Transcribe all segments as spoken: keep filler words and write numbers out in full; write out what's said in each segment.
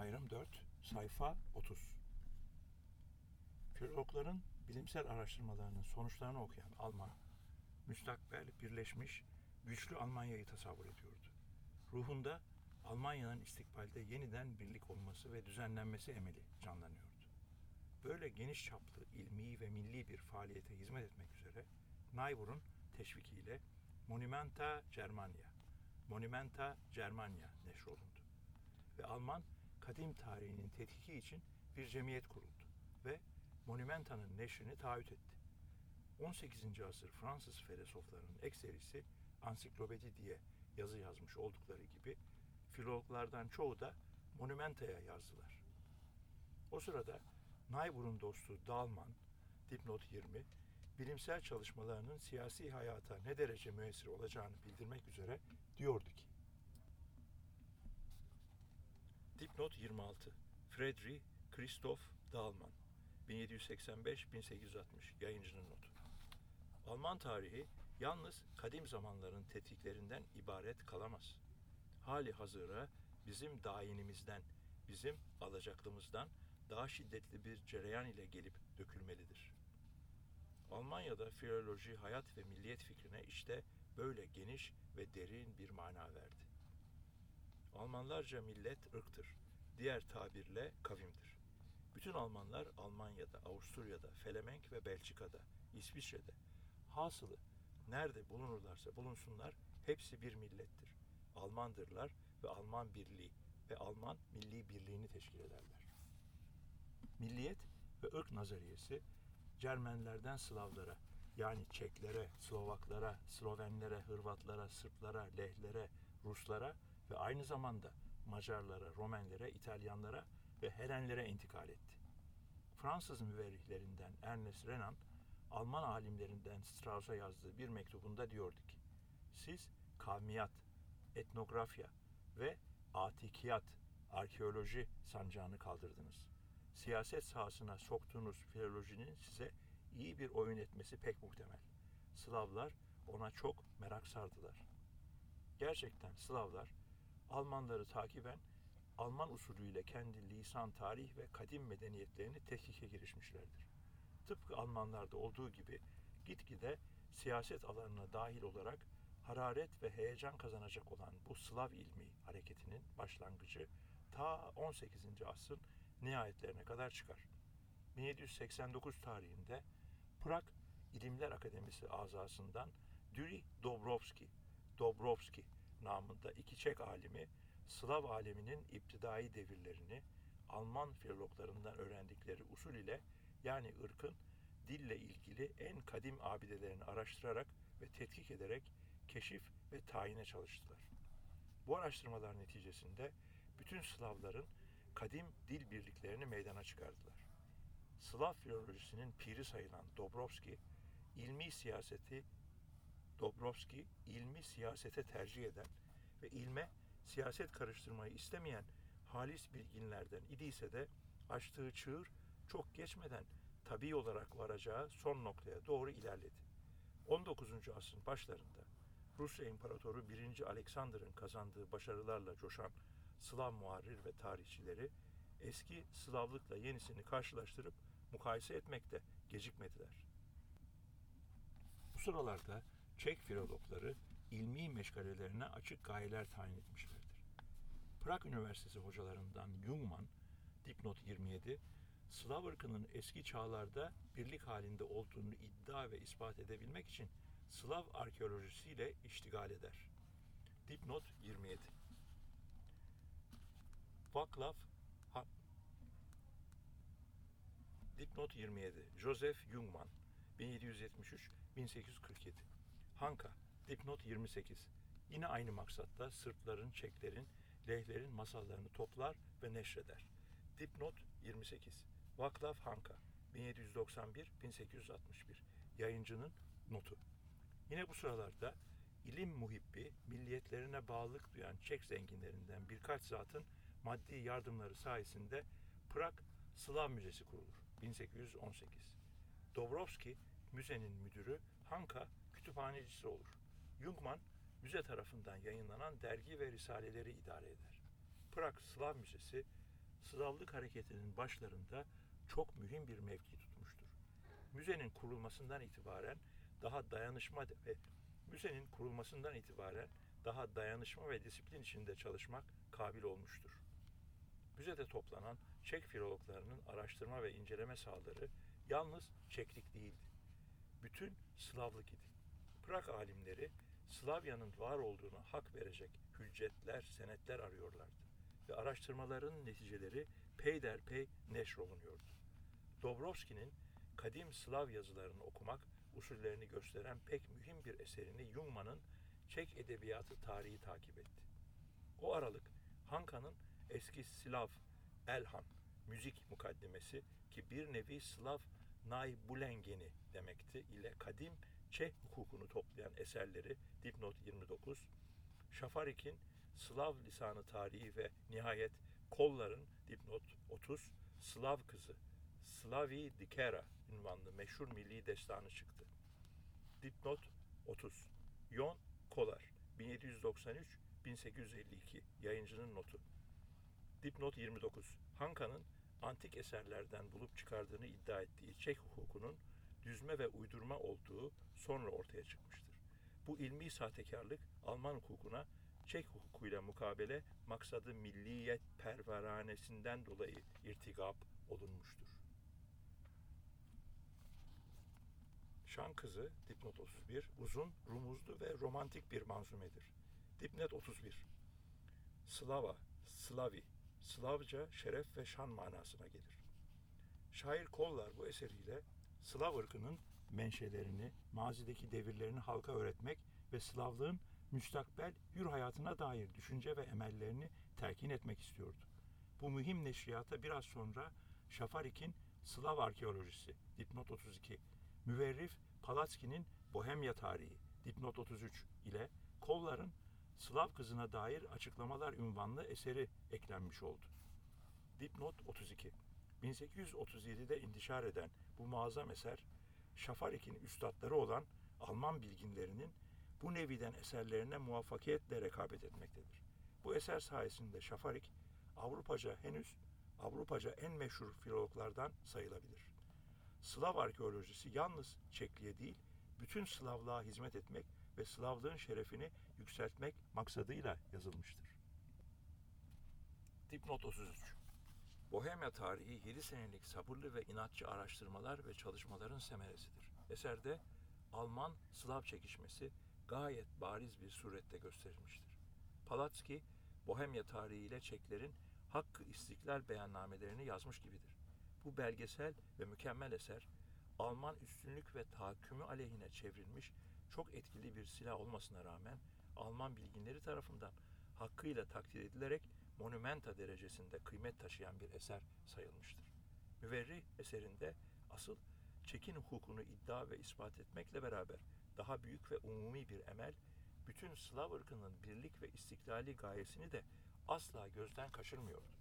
Ayrım dört, sayfa otuz. Filologların bilimsel araştırmalarının sonuçlarını okuyan Alman, müstakbel, birleşmiş, güçlü Almanya'yı tasavvur ediyordu. Ruhunda Almanya'nın istikbalde yeniden birlik olması ve düzenlenmesi emeli canlanıyordu. Böyle geniş çaplı, ilmi ve milli bir faaliyete hizmet etmek üzere Niebuhr'un teşvikiyle Monumenta Germania, Monumenta Germania neşrolundu. Ve Alman kadim tarihinin tetkiki için bir cemiyet kuruldu ve Monumenta'nın neşrini taahhüt etti. on sekizinci asır Fransız filozoflarının ekserisi ansiklopedi diye yazı yazmış oldukları gibi filologlardan çoğu da Monumenta'ya yazdılar. O sırada Niebuhr'un dostu Dahlmann, dipnot yirmi, bilimsel çalışmalarının siyasi hayata ne derece müessir olacağını bildirmek üzere diyordu ki, dipnot yirmi altı, Friedrich Christoph Dahlmann, bin yedi yüz seksen beş bin sekiz yüz altmış, yayıncının notu. Alman tarihi yalnız kadim zamanların tetkiklerinden ibaret kalamaz. Hali hazıra bizim dayinimizden, bizim alacaklımızdan daha şiddetli bir cereyan ile gelip dökülmelidir. Almanya'da filoloji, hayat ve milliyet fikrine işte böyle geniş ve derin bir mana verdi. Almanlarca millet ırktır, diğer tabirle kavimdir. Bütün Almanlar Almanya'da, Avusturya'da, Felemenk ve Belçika'da, İsviçre'de, hasılı nerede bulunurlarsa bulunsunlar hepsi bir millettir. Almandırlar ve Alman birliği ve Alman milli birliğini teşkil ederler. Milliyet ve ırk nazariyesi Cermenlerden Slavlara, yani Çeklere, Slovaklara, Slovenlere, Hırvatlara, Sırplara, Lehlere, Ruslara ve aynı zamanda Macarlara, Romenlere, İtalyanlara ve Helenlere intikal etti. Fransız müverrihlerinden Ernest Renan, Alman alimlerinden Strauss'a yazdığı bir mektubunda diyordu ki, siz kavmiyat, etnografya ve atikiyat, arkeoloji sancağını kaldırdınız. Siyaset sahasına soktuğunuz filolojinin size iyi bir oyun etmesi pek muhtemel. Slavlar ona çok merak sardılar. Gerçekten Slavlar, Almanları takiben Alman usulüyle kendi lisan, tarih ve kadim medeniyetlerini tetkike girişmişlerdir. Tıpkı Almanlarda olduğu gibi gitgide siyaset alanına dahil olarak hararet ve heyecan kazanacak olan bu Slav ilmi hareketinin başlangıcı ta on sekizinci asrın nihayetlerine kadar çıkar. bin yedi yüz seksen dokuz tarihinde Prag İlimler Akademisi azasından Düri Dobrovski, Dobrovski namında iki Çek alimi Slav aleminin iptidai devirlerini Alman filologlarından öğrendikleri usul ile, yani ırkın dille ilgili en kadim abidelerini araştırarak ve tetkik ederek keşif ve tayine çalıştılar. Bu araştırmalar neticesinde bütün Slavların kadim dil birliklerini meydana çıkardılar. Slav filolojisinin piri sayılan Dobrovski, ilmi siyaseti Dobrovski, ilmi siyasete tercih eden ve ilme siyaset karıştırmayı istemeyen halis bilginlerden idiyse de açtığı çığır çok geçmeden tabii olarak varacağı son noktaya doğru ilerledi. on dokuzuncu asrın başlarında Rusya İmparatoru birinci. Alexander'ın kazandığı başarılarla coşan Slav muharrir ve tarihçileri eski Slavlıkla yenisini karşılaştırıp mukayese etmekte gecikmediler. Bu sıralarda Çek filologları ilmi meşgalelerine açık gayeler tayin etmişlerdir. Prag Üniversitesi hocalarından Jungmann, dipnot yirmi yedi, Slav ırkının eski çağlarda birlik halinde olduğunu iddia ve ispat edebilmek için Slav arkeolojisiyle iştigal eder. Dipnot yirmi yedi. Vaclav ha- Dipnot yirmi yedi. Joseph Jungmann, bin yedi yüz yetmiş üç bin sekiz yüz kırk yedi. Hanka, dipnot yirmi sekiz. Yine aynı maksatla Sırpların, Çeklerin, Lehlerin masallarını toplar ve neşreder. Dipnot yirmi sekiz. Vaclav Hanka, bin yedi yüz doksan bir bin sekiz yüz altmış bir. Yayıncının notu. Yine bu sıralarda ilim muhibbi, milliyetlerine bağlılık duyan Çek zenginlerinden birkaç zatın maddi yardımları sayesinde Prag Slav Müzesi kurulur. bin sekiz yüz on sekiz. Dobrovski müzenin müdürü, Hanka kütüphanecisi olur. Jungmann müze tarafından yayınlanan dergi ve risaleleri idare eder. Prag Slav Müzesi Slavlık hareketinin başlarında çok mühim bir mevki tutmuştur. Müzenin kurulmasından itibaren daha dayanışma ve müzenin kurulmasından itibaren daha dayanışma ve disiplin içinde çalışmak kabil olmuştur. Müzede toplanan Çek filologlarının araştırma ve inceleme sahaları yalnız Çeklik değildi. Bütün Slavlık idi. Prag alimleri Slavya'nın var olduğunu hak verecek hüccetler, senetler arıyorlardı ve araştırmaların neticeleri peyderpey neşrolunuyordu. Dobrovski'nin kadim Slav yazılarını okumak usullerini gösteren pek mühim bir eserini Jungmann'ın Çek edebiyatı tarihi takip etti. O aralık Hanka'nın eski Slav Elhan müzik mukaddemesi ki bir nevi Slav Naybulengeni demekti ile kadim Çeh hukukunu toplayan eserleri dipnot yirmi dokuz, Şafarik'in Slav lisanı tarihi ve nihayet Kollar'ın dipnot otuz, Slav kızı Slavi Dikera ünvanlı meşhur milli destanı çıktı. Dipnot otuz, Yon Kolar bin yedi yüz doksan üç - bin sekiz yüz elli iki yayıncının notu. Dipnot yirmi dokuz, Hanka'nın antik eserlerden bulup çıkardığını iddia ettiği Çek hukukunun düzme ve uydurma olduğu sonra ortaya çıkmıştır. Bu ilmi sahtekarlık Alman hukukuna Çek hukukuyla mukabele maksadı milliyet perveranesinden dolayı irtigap olunmuştur. Şan Kızı dipnot otuz bir uzun, rumuzlu ve romantik bir manzumedir. Dipnot otuz bir Slava, Slavi, Slavca şeref ve şan manasına gelir. Şair Kollar bu eseriyle Slav ırkının menşelerini, mazideki devirlerini halka öğretmek ve Slavlığın müstakbel hür hayatına dair düşünce ve emellerini telkin etmek istiyordu. Bu mühim neşriyata biraz sonra Şafarik'in Slav arkeolojisi dipnot otuz iki, müverrif Palatski'nin Bohemya tarihi dipnot otuz üç ile Kollar'ın Slav kızına dair açıklamalar ünvanlı eseri eklenmiş oldu. Dipnot otuz iki, bin sekiz yüz otuz yedide intişar eden bu muazzam eser, Şafarik'in üstadları olan Alman bilginlerinin bu neviden eserlerine muvaffakiyetle rekabet etmektedir. Bu eser sayesinde Şafarik, Avrupaca henüz Avrupaca en meşhur filologlardan sayılabilir. Slav arkeolojisi yalnız Çekliğe değil, bütün Slavlığa hizmet etmek ve Slavlığın şerefini yükseltmek maksadıyla yazılmıştır. Dipnot otuz üç, Bohemya tarihi yedi senelik sabırlı ve inatçı araştırmalar ve çalışmaların semeresidir. Eserde Alman-Slav çekişmesi gayet bariz bir surette gösterilmiştir. Palatski, Bohemya tarihiyle Çeklerin hakkı istiklal beyannamelerini yazmış gibidir. Bu belgesel ve mükemmel eser, Alman üstünlük ve tahakkümü aleyhine çevrilmiş çok etkili bir silah olmasına rağmen Alman bilginleri tarafından hakkıyla takdir edilerek monumenta derecesinde kıymet taşıyan bir eser sayılmıştır. Müverri eserinde asıl Çek'in hukukunu iddia ve ispat etmekle beraber daha büyük ve umumi bir emel, bütün Slav ırkının birlik ve istiklali gayesini de asla gözden kaçırmıyordu.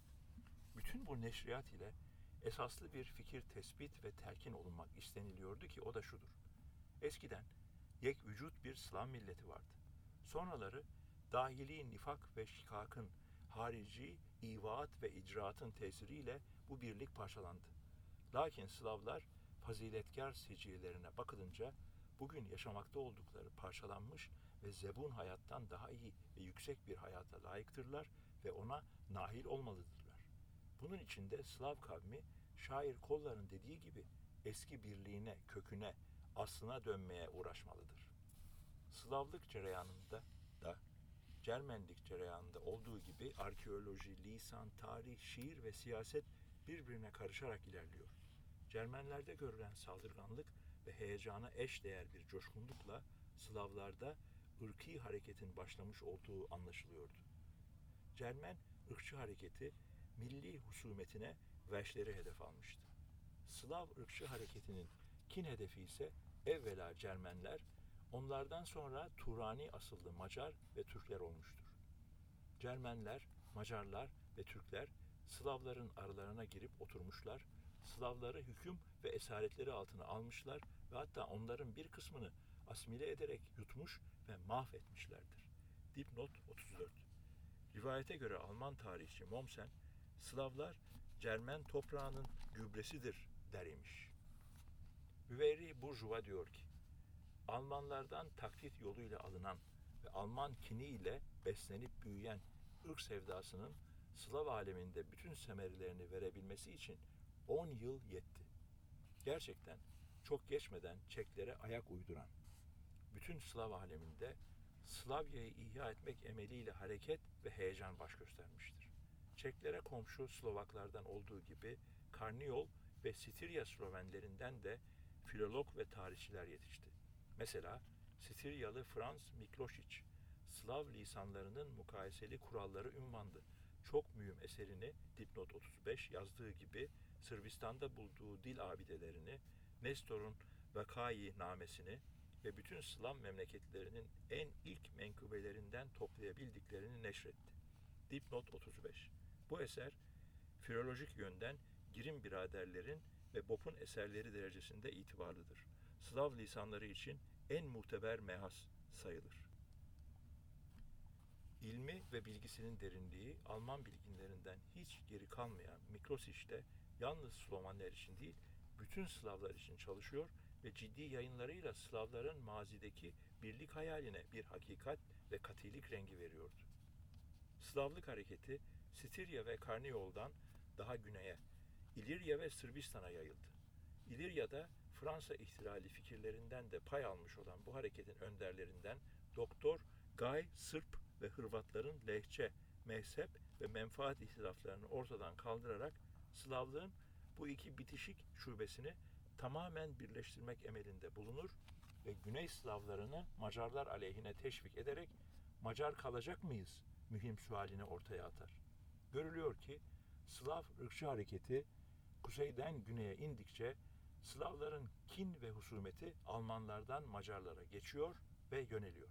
Bütün bu neşriyat ile esaslı bir fikir tespit ve telkin olunmak isteniliyordu ki o da şudur. Eskiden yek vücut bir Slav milleti vardı. Sonraları dahili nifak ve şikakın, harici ivaat ve icraatın tesiriyle bu birlik parçalandı. Lakin Slavlar faziletkar siciyelerine bakılınca bugün yaşamakta oldukları parçalanmış ve zebun hayattan daha iyi ve yüksek bir hayata layıktırlar ve ona nahil olmalıdırlar. Bunun için de Slav kavmi şair Kollar'ın dediği gibi eski birliğine, köküne, aslına dönmeye uğraşmalıdır. Slavlık cereyanında da Cermenlik cereyanında olduğu gibi arkeoloji, lisan, tarih, şiir ve siyaset birbirine karışarak ilerliyor. Cermenlerde görülen saldırganlık ve heyecana eş değer bir coşkunlukla Slavlarda ırkî hareketin başlamış olduğu anlaşılıyordu. Cermen ırkçı hareketi milli husumetine Veşleri hedef almıştı. Slav ırkçı hareketinin kin hedefi ise evvela Cermenler, onlardan sonra Turani asıllı Macar ve Türkler olmuştur. Cermenler, Macarlar ve Türkler Slavların aralarına girip oturmuşlar, Slavları hüküm ve esaretleri altına almışlar ve hatta onların bir kısmını asimile ederek yutmuş ve mahvetmişlerdir. Dipnot otuz dört. Rivayete göre Alman tarihçi Mommsen, Slavlar Cermen toprağının gübresidir der imiş. Hüveyri Burjuva diyor ki, Almanlardan taklit yoluyla alınan ve Alman kiniyle beslenip büyüyen ırk sevdasının Slav aleminde bütün semerilerini verebilmesi için on yıl yetti. Gerçekten çok geçmeden Çeklere ayak uyduran, bütün Slav aleminde Slavya'yı ihya etmek emeliyle hareket ve heyecan baş göstermiştir. Çeklere komşu Slovaklardan olduğu gibi Karniol ve Stirya Slovenlerinden de filolog ve tarihçiler yetişti. Mesela Stiryalı Franz Miklošić, Slav lisanlarının mukayeseli kuralları ünvanlı çok mühim eserini dipnot otuz beş yazdığı gibi Sırbistan'da bulduğu dil abidelerini, Nestor'un Vakayı namesini ve bütün Slav memleketlerinin en ilk menkıbelerinden toplayabildiklerini neşretti. Dipnot otuz beş. Bu eser filolojik yönden Girim biraderlerin ve Bop'un eserleri derecesinde itibarlıdır. Slav lisanları için en muteber mehas sayılır. İlmi ve bilgisinin derinliği Alman bilginlerinden hiç geri kalmayan Miklošić de yalnız Slovenler için değil, bütün Slavlar için çalışıyor ve ciddi yayınlarıyla Slavların mazideki birlik hayaline bir hakikat ve katilik rengi veriyordu. Slavlık hareketi Stirya ve Karniol'dan daha güneye, İlirya ve Sırbistan'a yayıldı. İlirya'da Fransa ihtilali fikirlerinden de pay almış olan bu hareketin önderlerinden Doktor Gay Sırp ve Hırvatların lehçe, mezhep ve menfaat ihtilaflarını ortadan kaldırarak Slavlığın bu iki bitişik şubesini tamamen birleştirmek emelinde bulunur ve Güney Slavlarını Macarlar aleyhine teşvik ederek Macar kalacak mıyız mühim sualini ortaya atar. Görülüyor ki Slav ırkçı hareketi kuzeyden güneye indikçe Slavların kin ve husumeti Almanlardan Macarlara geçiyor ve yöneliyor.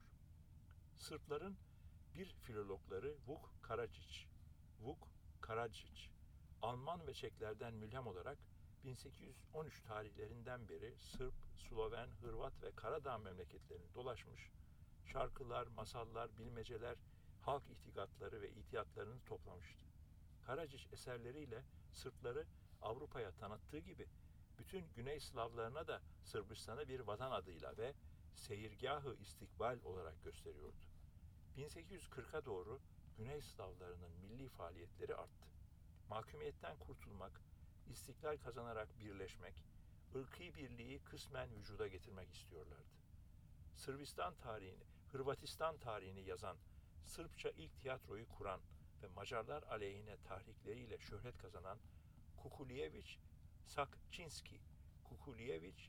Sırpların bir filologları Vuk Karadžić, Vuk Karadžić, Alman ve Çeklerden mülhem olarak bin sekiz yüz on üç tarihlerinden beri Sırp, Sloven, Hırvat ve Karadağ memleketlerini dolaşmış, şarkılar, masallar, bilmeceler, halk itikatları ve itiyatlarını toplamıştı. Karadžić eserleriyle Sırpları Avrupa'ya tanıttığı gibi bütün Güney Slavlarına da Sırbistan'ı bir vatan adıyla ve seyirgâh-ı istikbal olarak gösteriyordu. bin sekiz yüz kırka doğru Güney Slavlarının milli faaliyetleri arttı. Mahkumiyetten kurtulmak, istiklal kazanarak birleşmek, ırkî birliği kısmen vücuda getirmek istiyorlardı. Sırbistan tarihini, Hırvatistan tarihini yazan, Sırpça ilk tiyatroyu kuran ve Macarlar aleyhine tahrikleriyle şöhret kazanan Kukulijević Sakçinski, Kukulijević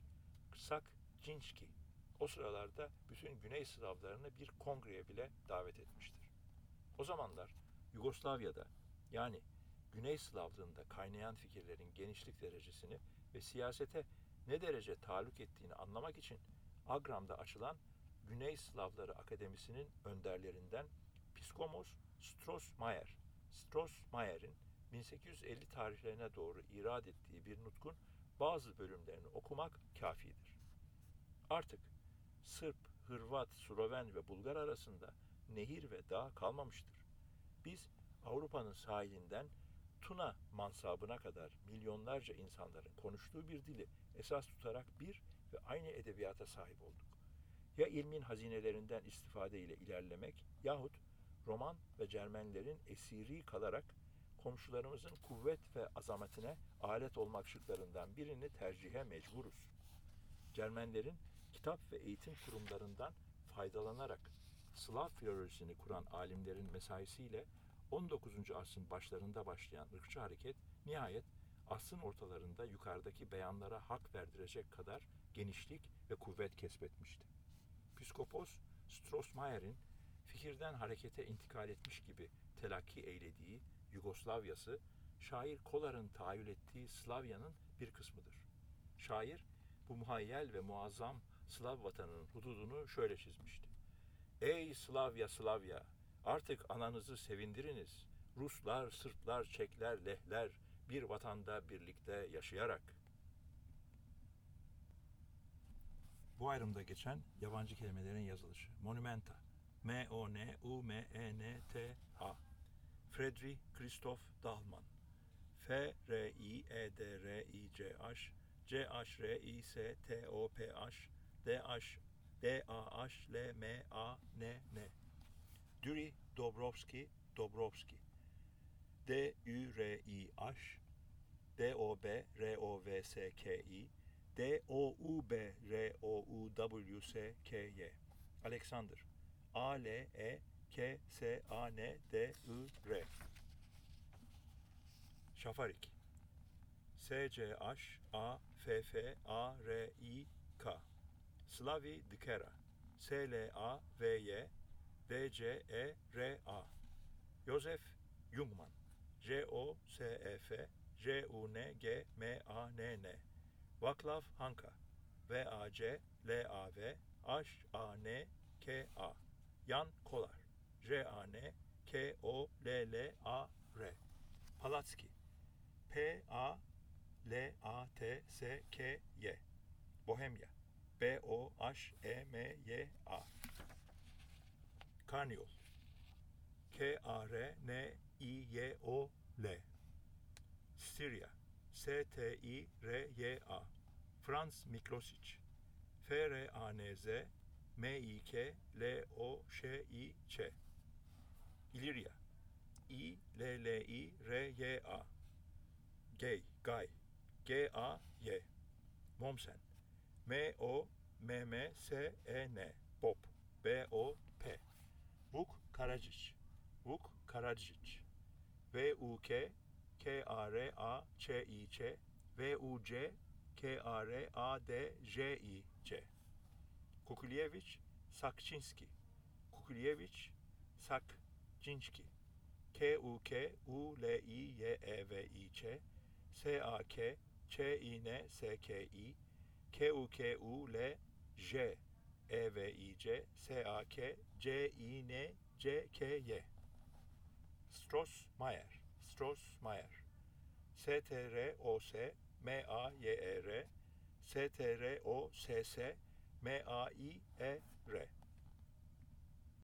Sakçinski o sıralarda bütün Güney Slavlarını bir kongreye bile davet etmiştir. O zamanlar Yugoslavya'da yani Güney Slavlığında kaynayan fikirlerin genişlik derecesini ve siyasete ne derece taluk ettiğini anlamak için Agram'da açılan Güney Slavları Akademisi'nin önderlerinden Piskomos Strossmayer, Strossmayer'in bin sekiz yüz elli tarihlerine doğru irad ettiği bir nutkun bazı bölümlerini okumak kafidir. Artık Sırp, Hırvat, Sloven ve Bulgar arasında nehir ve dağ kalmamıştır. Biz Avrupa'nın sahilinden Tuna mansabına kadar milyonlarca insanların konuştuğu bir dili esas tutarak bir ve aynı edebiyata sahip olduk. Ya ilmin hazinelerinden istifade ile ilerlemek yahut Roman ve Cermenlerin esiri kalarak komşularımızın kuvvet ve azametine alet olmak şıklarından birini tercihe mecburuz. Cermenlerin kitap ve eğitim kurumlarından faydalanarak Slav filolojisini kuran alimlerin mesaisiyle on dokuzuncu asrın başlarında başlayan ırkçı hareket nihayet asrın ortalarında yukarıdaki beyanlara hak verdirecek kadar genişlik ve kuvvet kesbetmişti. Piskopos Strossmayer'in fikirden harekete intikal etmiş gibi telakki eylediği Yugoslavya'sı, şair Kolar'ın tahayyül ettiği Slavya'nın bir kısmıdır. Şair, bu muhayyel ve muazzam Slav vatanının hududunu şöyle çizmişti. Ey Slavya Slavya, artık ananızı sevindiriniz. Ruslar, Sırplar, Çekler, Lehler bir vatanda birlikte yaşayarak. Bu ayrımda geçen yabancı kelimelerin yazılışı. Monumenta. M O N U M E N T A. Friedrich Christoph Dahlmann. F R I E D R I C H, C H R I S T O P H, D H D A H L M A N N. Düri Dobrovski, Dobrovski. D Ü R I H, D O B R O V S K I, D O U B R O U W S K Y. Alexander. A L E K S A N D I R. Şafarik. S C H A F F A R I K. Slavi Dikera. S L A V Y D C E R A. Josef Jungmann. J O S E F J U N G M A N N. Vaclav Hanka. V A C L A V H A N K A. Jan Kolar. J A N K O L L A R. Palatsky. P A L A T S K Y. Bohemia. B O H E M Y A. Karniol. K A R N I Y O L. Styria. S T I R Y A. Franz Miklosic. F R A N Z M I K L O Ş I Ç. İlirya. İ L L I R Y A. Gay, Gay. G A Y. Mommsen. M O M M S E N. Bob. B O P. Vuk Karacic. Vuk Karacic. V U K K A R A Ç I Ç. V U C K A R A D J I C. Kukulievich Sakçinski. Kukulievich Sakçinski. K U K U L I Y E V I Ç. S A K Ç I N S K I. K U K U L J E V I C. S A K C I N C K Y. Strossmayer. Strossmayer. S T R O S M A Y E R. S T R O S S M A I E R.